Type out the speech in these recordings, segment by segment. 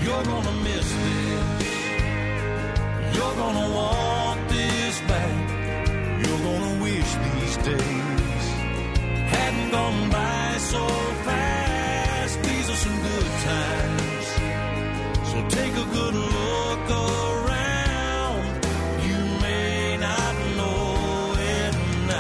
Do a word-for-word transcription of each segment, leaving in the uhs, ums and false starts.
You're gonna miss this. You're gonna want this back. You're gonna wish these days hadn't gone by so fast. These are some good times, so take a good look around. You may not know it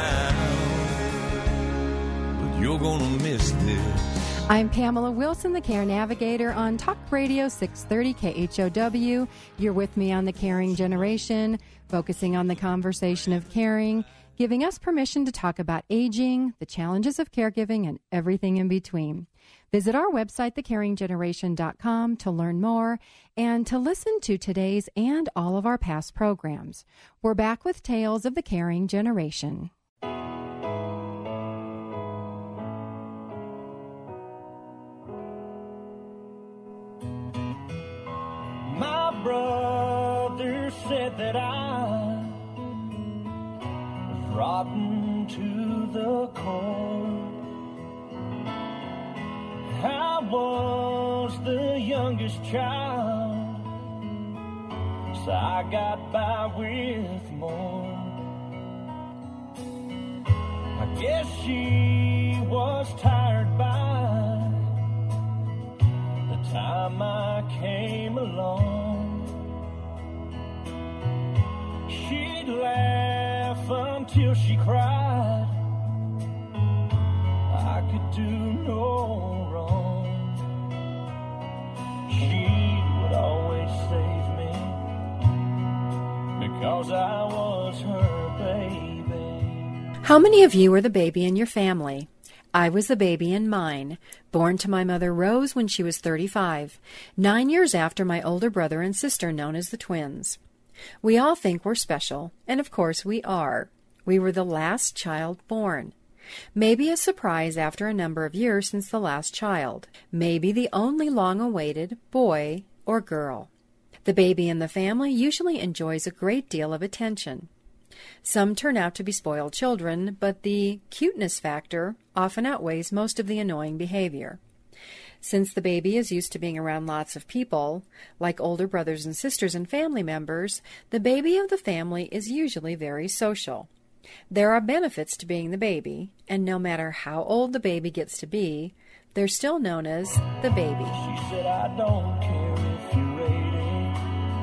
now, but you're gonna miss this. I'm Pamela Wilson, the Care Navigator on Talk Radio six thirty K H O W. You're with me on The Caring Generation, focusing on the conversation of caring, giving us permission to talk about aging, the challenges of caregiving, and everything in between. Visit our website, the caring generation dot com, to learn more and to listen to today's and all of our past programs. We're back with Tales of the Caring Generation. My brother said that I was rotten to the core. I was the youngest child, so I got by with more. I guess she was tired by the time I came along. She'd laugh until she cried. I could do no wrong. She would always save me because I was her baby. How many of you are the baby in your family? I was the baby in mine, born to my mother Rose when she was thirty-five, nine years after my older brother and sister known as the twins. We all think we're special, and of course we are. We were the last child born. Maybe a surprise after a number of years since the last child. Maybe the only long-awaited boy or girl. The baby in the family usually enjoys a great deal of attention. Some turn out to be spoiled children, but the cuteness factor often outweighs most of the annoying behavior. Since the baby is used to being around lots of people, like older brothers and sisters and family members, the baby of the family is usually very social. There are benefits to being the baby, and no matter how old the baby gets to be, they're still known as the baby. She said, I don't care if you're eighty,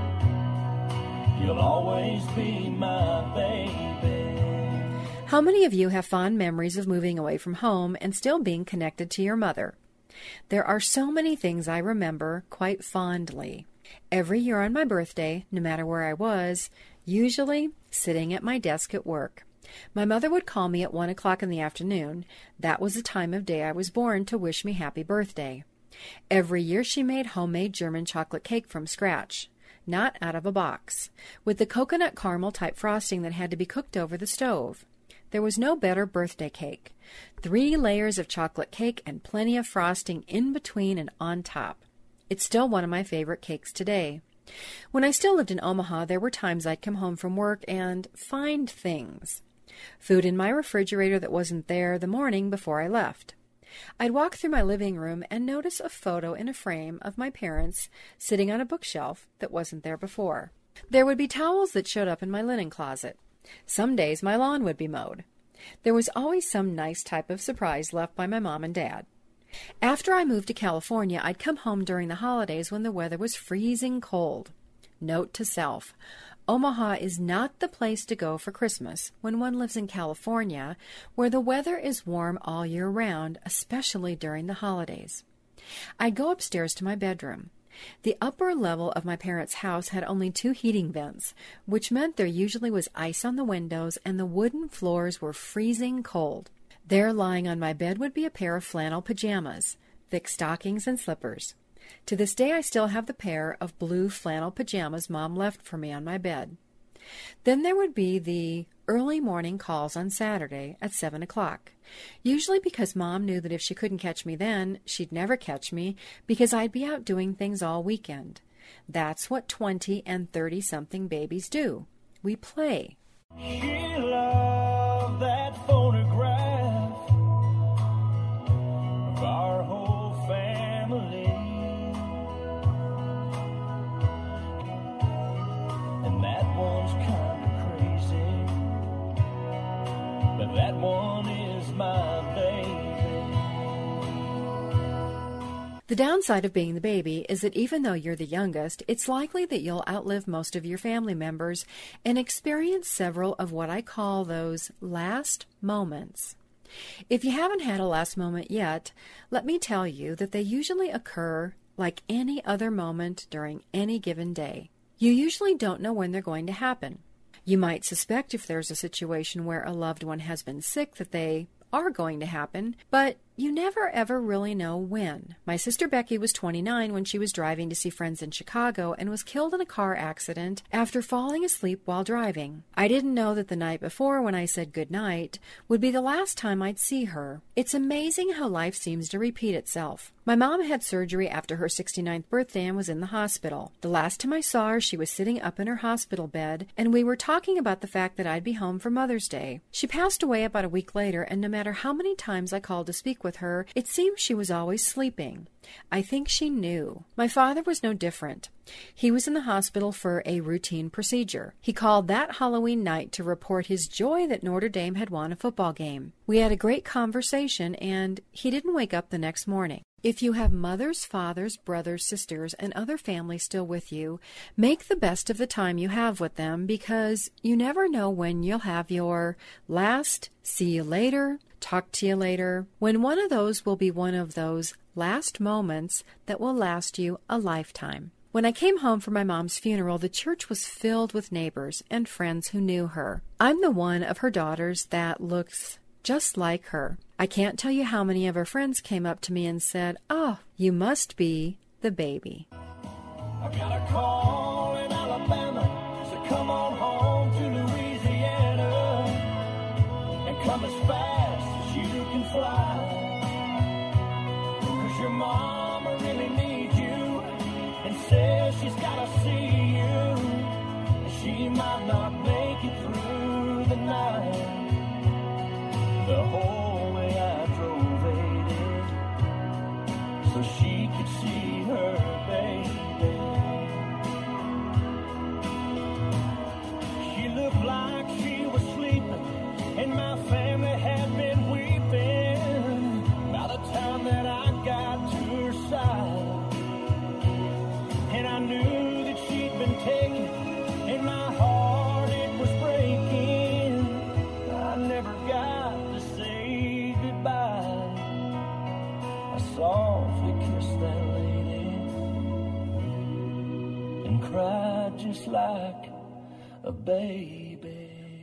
you'll always be my baby. How many of you have fond memories of moving away from home and still being connected to your mother? There are so many things I remember quite fondly. Every year on my birthday, no matter where I was, usually sitting at my desk at work, my mother would call me at one o'clock in the afternoon. That was the time of day I was born, to wish me happy birthday. Every year she made homemade German chocolate cake from scratch, not out of a box, with the coconut caramel type frosting that had to be cooked over the stove. There was no better birthday cake. Three layers of chocolate cake and plenty of frosting in between and on top. It's still one of my favorite cakes today. When I still lived in Omaha, there were times I'd come home from work and find things. Food in my refrigerator that wasn't there the morning before I left. I'd walk through my living room and notice a photo in a frame of my parents sitting on a bookshelf that wasn't there before. There would be towels that showed up in my linen closet. Some days my lawn would be mowed. There was always some nice type of surprise left by my mom and dad. After I moved to California, I'd come home during the holidays when the weather was freezing cold. Note to self, Omaha is not the place to go for Christmas when one lives in California, where the weather is warm all year round, especially during the holidays. I'd go upstairs to my bedroom. The upper level of my parents' house had only two heating vents, which meant there usually was ice on the windows and the wooden floors were freezing cold. There, lying on my bed, would be a pair of flannel pajamas, thick stockings and slippers. To this day, I still have the pair of blue flannel pajamas Mom left for me on my bed. Then there would be the early morning calls on Saturday at seven o'clock, usually because Mom knew that if she couldn't catch me then, she'd never catch me because I'd be out doing things all weekend. That's what twenty and thirty-something babies do. We play. She loved that photograph of our whole family. one is my baby. The downside of being the baby is that even though you're the youngest, it's likely that you'll outlive most of your family members and experience several of what I call those last moments. If you haven't had a last moment yet, let me tell you that they usually occur like any other moment during any given day. You usually don't know when they're going to happen. You might suspect if there's a situation where a loved one has been sick that they are going to happen, but you never ever really know when. My sister Becky was twenty-nine when she was driving to see friends in Chicago and was killed in a car accident after falling asleep while driving. I didn't know that the night before, when I said goodnight, would be the last time I'd see her. It's amazing how life seems to repeat itself. My mom had surgery after her sixty-ninth birthday and was in the hospital. The last time I saw her, she was sitting up in her hospital bed, and we were talking about the fact that I'd be home for Mother's Day. She passed away about a week later, and no matter how many times I called to speak with her, it seemed she was always sleeping. I think she knew. My father was no different. He was in the hospital for a routine procedure. He called that Halloween night to report his joy that Notre Dame had won a football game. We had a great conversation, and he didn't wake up the next morning. If you have mothers, fathers, brothers, sisters, and other family still with you, make the best of the time you have with them, because you never know when you'll have your last see you later, talk to you later, when one of those will be one of those last moments that will last you a lifetime. When I came home for my mom's funeral, the church was filled with neighbors and friends who knew her. I'm the one of her daughters that looks just like her. I can't tell you how many of her friends came up to me and said, "Oh, you must be the baby." I got a call in Alabama, so come on home to Louisiana and come as fast as you can fly, 'cause your mama really needs you and says she's gotta see you, and she might not make it through the night. The whole way I drove eighty so she could see her baby. She looked like she was sleeping, and my family had been weeping by the time that I got to her side. And I knew that she'd been taken, and my heart, it was breaking. I never got to say goodbye. I softly kissed that lady and cried just like a baby.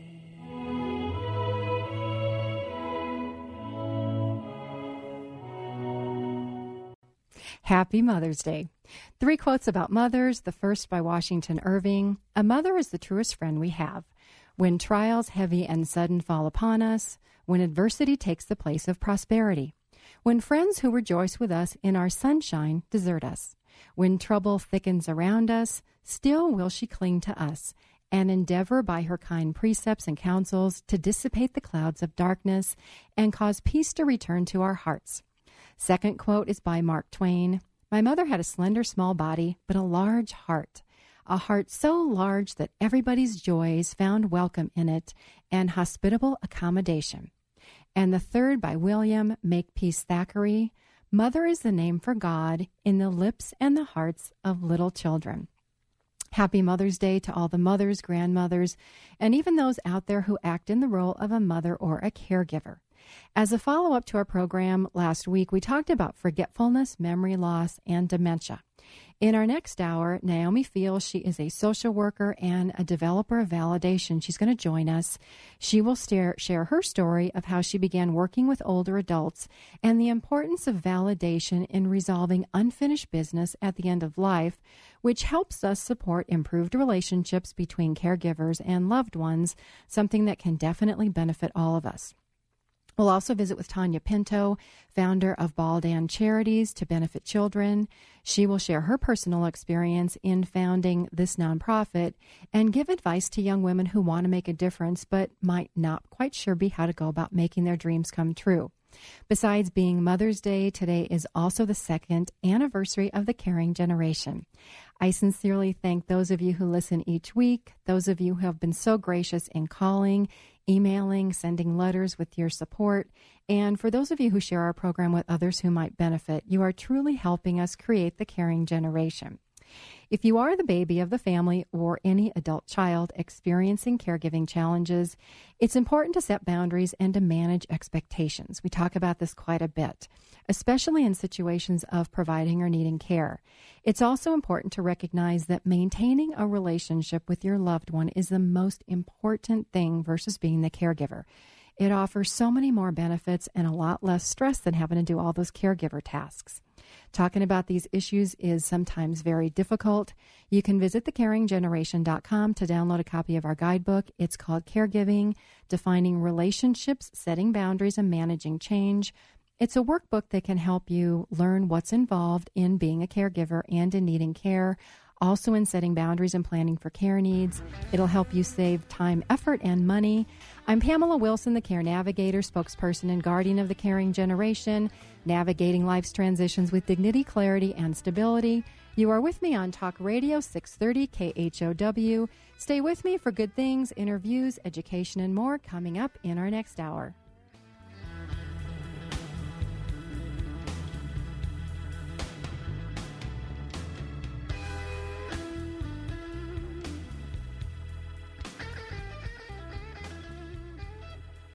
Happy Mother's Day. Three quotes about mothers. The first by Washington Irving. A mother is the truest friend we have. When trials heavy and sudden fall upon us, when adversity takes the place of prosperity, when friends who rejoice with us in our sunshine desert us, when trouble thickens around us, still will she cling to us and endeavor by her kind precepts and counsels to dissipate the clouds of darkness and cause peace to return to our hearts. Second quote is by Mark Twain. My mother had a slender, small body, but a large heart. A heart so large that everybody's joys found welcome in it and hospitable accommodation. And the third by William Makepeace Thackeray. Mother is the name for God in the lips and the hearts of little children. Happy Mother's Day to all the mothers, grandmothers, and even those out there who act in the role of a mother or a caregiver. As a follow-up to our program last week, we talked about forgetfulness, memory loss, and dementia. In our next hour, Naomi Fields, she is a social worker and a developer of validation. She's going to join us. She will stare, share her story of how she began working with older adults and the importance of validation in resolving unfinished business at the end of life, which helps us support improved relationships between caregivers and loved ones, something that can definitely benefit all of us. We'll also visit with Tanya Pinto, founder of Baldan Charities to benefit children. She will share her personal experience in founding this nonprofit and give advice to young women who want to make a difference but might not quite sure be how to go about making their dreams come true. Besides being Mother's Day, today is also the second anniversary of the Caring Generation. I sincerely thank those of you who listen each week, those of you who have been so gracious in calling, emailing, sending letters with your support. And for those of you who share our program with others who might benefit, you are truly helping us create the caring generation. If you are the baby of the family or any adult child experiencing caregiving challenges, it's important to set boundaries and to manage expectations. We talk about this quite a bit, especially in situations of providing or needing care. It's also important to recognize that maintaining a relationship with your loved one is the most important thing versus being the caregiver. It offers so many more benefits and a lot less stress than having to do all those caregiver tasks. Talking about these issues is sometimes very difficult. You can visit the caring generation dot com to download a copy of our guidebook. It's called Caregiving, Defining Relationships, Setting Boundaries, and Managing Change. It's a workbook that can help you learn what's involved in being a caregiver and in needing care, also in setting boundaries and planning for care needs. It'll help you save time, effort, and money. I'm Pamela Wilson, the Care Navigator, spokesperson and guardian of the caring generation, navigating life's transitions with dignity, clarity, and stability. You are with me on Talk Radio six thirty K H O W. Stay with me for good things, interviews, education, and more coming up in our next hour.